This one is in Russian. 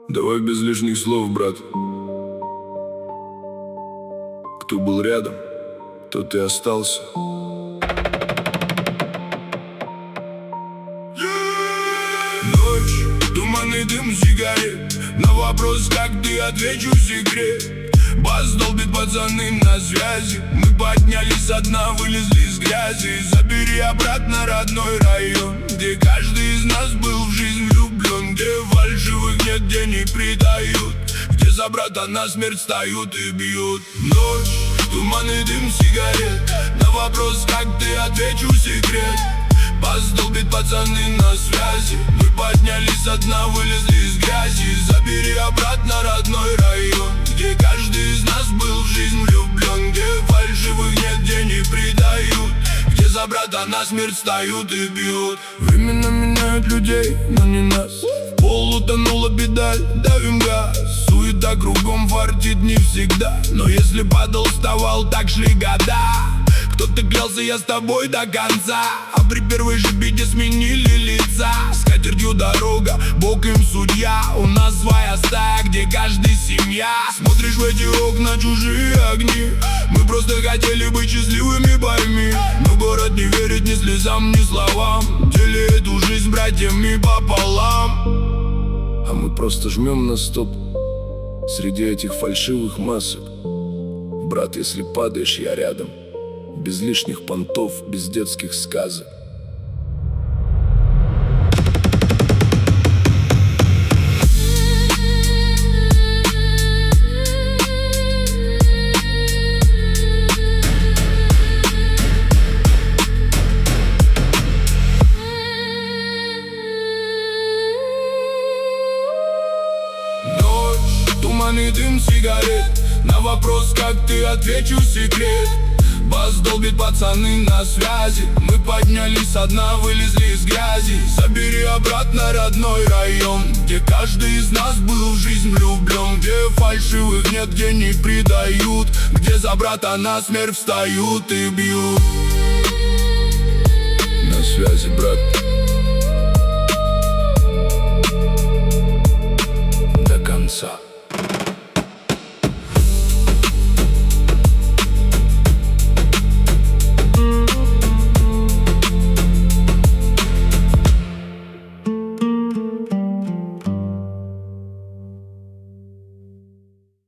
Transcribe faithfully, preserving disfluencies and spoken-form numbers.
Давай без лишних слов, брат. Кто был рядом, тот и остался. Ночь, туманный дым сигарет. На вопрос, как ты, отвечу секрет. Бас долбит, пацаны на связи. Мы поднялись со дна, вылезли из грязи. Забери обратно родной район, где каждый из нас был в жизнь влюблен, где фальшивых нет, где не предают, где за брата на смерть встают и бьют. Ночь, туманный дым сигарет. На вопрос, как ты, отвечу секрет. Бас долбит, пацаны на связи. Мы поднялись со дна, вылезли из грязи. Забери обратно родной район, где каждый из нас был в жизнь влюблен, где фальшивых нет, где не предают, где за брата на смерть встают и бьют. Времена меняют людей, но не нас. В пол утонула педаль, давим газ. Суета кругом, фартит не всегда, но если падал, вставал, так шли года. Кто-то клялся, я с тобой до конца, а при первой же беде сменили лица. С катертью дорога, Бог им судья. У нас своя стая, где каждый семья. Смотришь в эти окна, чужие огни. Мы просто хотели быть счастливыми, пойми. Но город не верит ни слезам, ни словам. Делит эту жизнь братьями пополам. А мы просто жмем на стоп среди этих фальшивых масок. Брат, если падаешь, я рядом. Без лишних понтов, без детских сказок. Ночь, туманный дым сигарет. На вопрос, как ты, отвечу секрет. Бас долбит, пацаны на связи. Мы поднялись со дна, вылезли из грязи. Забери обратно родной район, где каждый из нас был в жизнь влюблен, где фальшивых нет, где не предают, где за брата на смерть встают и бьют. На связи, брат.